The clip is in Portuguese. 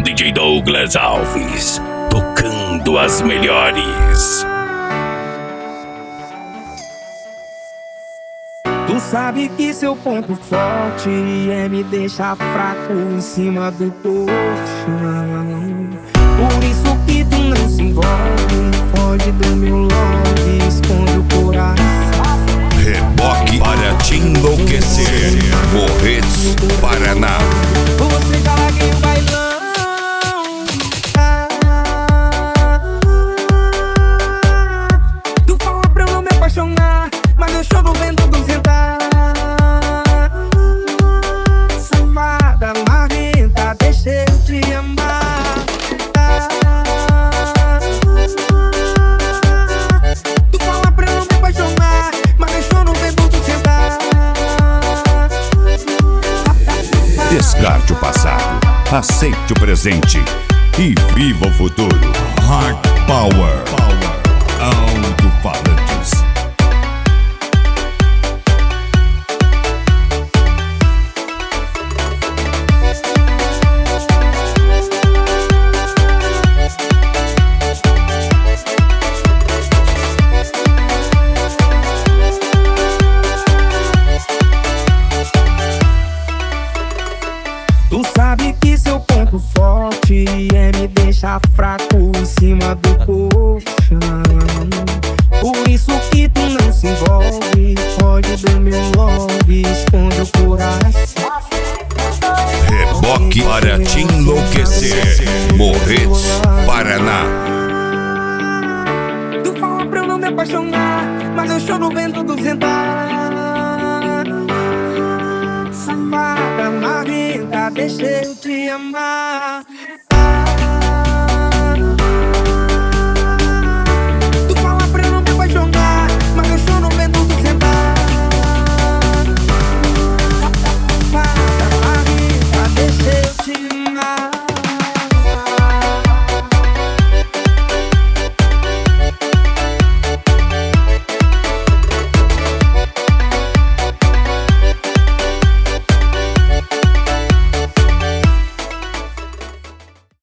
DJ Douglas Alves, tocando as melhores. Tu sabe que seu ponto forte é me deixar fraco em cima do colchão. Por isso que tu não se envolve, foge do meu love, esconde o coração. Reboque para te enlouquecer. Morretes, Paraná. Você já larguei o bailão. Tu fala pra eu não me apaixonar, mas eu choro vendo tu sentar. Safada, marrenta, deixa eu te amar. Tu fala pra eu não me apaixonar, mas eu choro vendo tu sentar. Descarte o passado, aceite o presente e viva o futuro. Hard Power, alto-falantes. Tu sabe que seu ponto forte é me deixar fraco em cima do colchão. Por isso que tu não se envolve, foge do meu love, esconde o coração. Reboque para te enlouquecer. Morretes, Paraná. Tu fala pra eu não me apaixonar, mas eu choro vendo tu sentar. Safada, marrenta, deixa eu te amar.